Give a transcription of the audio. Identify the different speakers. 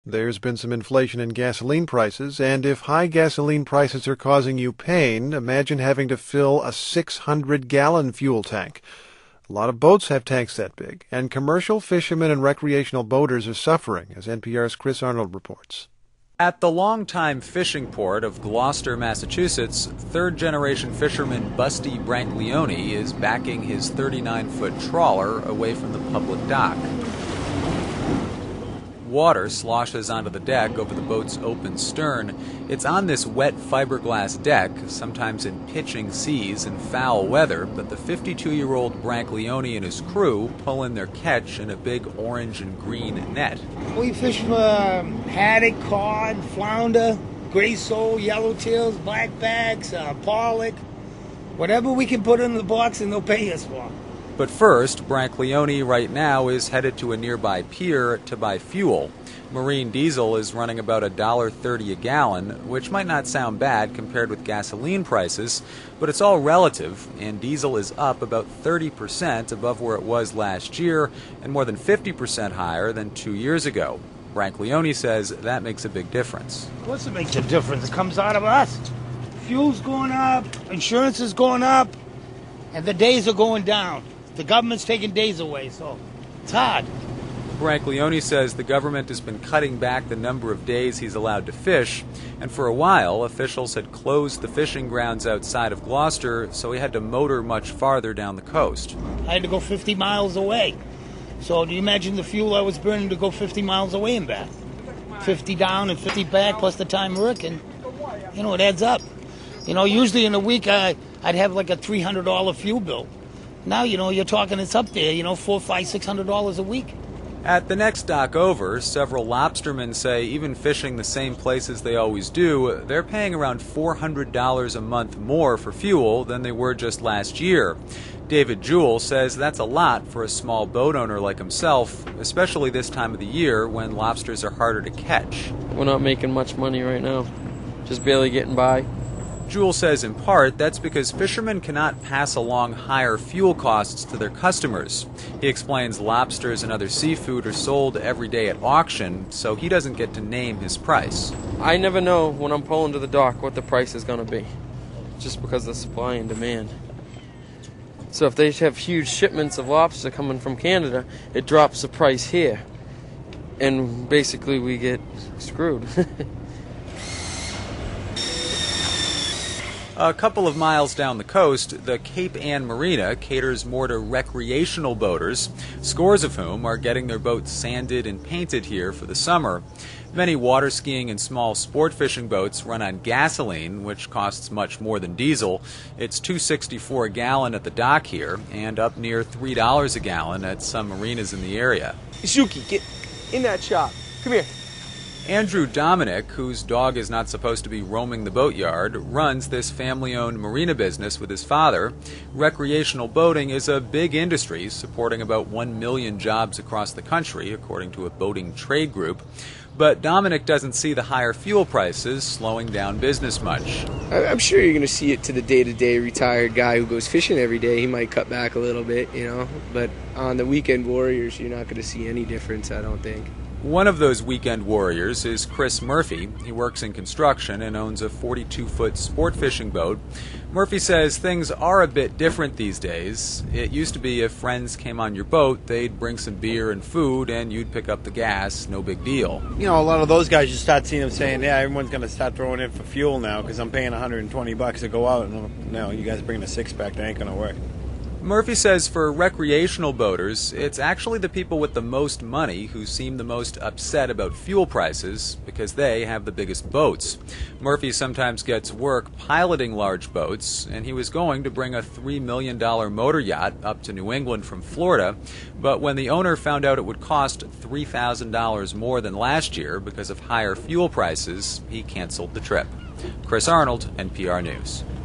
Speaker 1: There's been some inflation in gasoline prices, and if high gasoline prices are causing you pain, imagine having to fill a 600-gallon fuel tank. A lot of boats have tanks that big, and commercial fishermen and recreational boaters are suffering, as NPR's Chris Arnold reports.
Speaker 2: At the longtime fishing port of Gloucester, Massachusetts, third-generation fisherman Busty Brancaleone is backing his 39-foot trawler away from the public dock. Water sloshes onto the deck over the boat's open stern. It's on this wet fiberglass deck, sometimes in pitching seas and foul weather, that the 52-year-old Brancaleone and his crew pull in their catch in a big orange and green net.
Speaker 3: We fish for haddock, cod, flounder, gray sole, yellowtails, blackbacks, pollock, whatever we can put in the box and they'll pay us for.
Speaker 2: But first, Brancaleone right now is headed to a nearby pier to buy fuel. Marine diesel is running about $1.30 a gallon, which might not sound bad compared with gasoline prices, but it's all relative, and diesel is up about 30% above where it was last year and more than 50% higher than 2 years ago. Brancaleone says that makes a big difference.
Speaker 3: Of course it makes a difference. It comes out of us. Fuel's going up, insurance is going up, and the days are going down. The government's taking days away, so it's hard.
Speaker 2: Brancaleone says the government has been cutting back the number of days he's allowed to fish, and for a while officials had closed the fishing grounds outside of Gloucester, so he had to motor much farther down the coast.
Speaker 3: I had to go 50 miles away. So do you imagine the fuel I was burning to go 50 miles away and back? 50 down and 50 back plus the time working. It adds up. Usually in a week I'd have like a $300 fuel bill. Now, you're talking it's up there, $400, $500, $600 a week.
Speaker 2: At the next dock over, several lobstermen say even fishing the same places they always do, they're paying around $400 a month more for fuel than they were just last year. David Jewell says that's a lot for a small boat owner like himself, especially this time of the year when lobsters are harder to catch.
Speaker 4: We're not making much money right now, just barely getting by.
Speaker 2: Jewell says in part that's because fishermen cannot pass along higher fuel costs to their customers. He explains lobsters and other seafood are sold every day at auction, so he doesn't get to name his price.
Speaker 4: I never know when I'm pulling to the dock what the price is going to be, just because of supply and demand. So if they have huge shipments of lobster coming from Canada, it drops the price here, and basically we get screwed.
Speaker 2: A couple of miles down the coast, the Cape Ann Marina caters more to recreational boaters, scores of whom are getting their boats sanded and painted here for the summer. Many water skiing and small sport fishing boats run on gasoline, which costs much more than diesel. It's $2.64 a gallon at the dock here, and up near $3 a gallon at some marinas in the area.
Speaker 5: Shuki, get in that shop. Come here.
Speaker 2: Andrew Dominic, whose dog is not supposed to be roaming the boatyard, runs this family-owned marina business with his father. Recreational boating is a big industry, supporting about 1 million jobs across the country, according to a boating trade group. But Dominic doesn't see the higher fuel prices slowing down business much.
Speaker 5: I'm sure you're going to see it to the day-to-day retired guy who goes fishing every day. He might cut back a little bit, But on the weekend warriors, you're not going to see any difference, I don't think.
Speaker 2: One of those weekend warriors is Chris Murphy. He works in construction and owns a 42-foot sport fishing boat. Murphy says things are a bit different these days. It used to be if friends came on your boat, they'd bring some beer and food and you'd pick up the gas, no big deal.
Speaker 6: A lot of those guys, you start seeing them saying, yeah, everyone's going to start throwing in for fuel now because I'm paying $120 to go out. And no, you guys bring a six-pack, that ain't going to work.
Speaker 2: Murphy says for recreational boaters, it's actually the people with the most money who seem the most upset about fuel prices because they have the biggest boats. Murphy sometimes gets work piloting large boats, and he was going to bring a $3 million motor yacht up to New England from Florida, but when the owner found out it would cost $3,000 more than last year because of higher fuel prices, he canceled the trip. Chris Arnold, NPR News.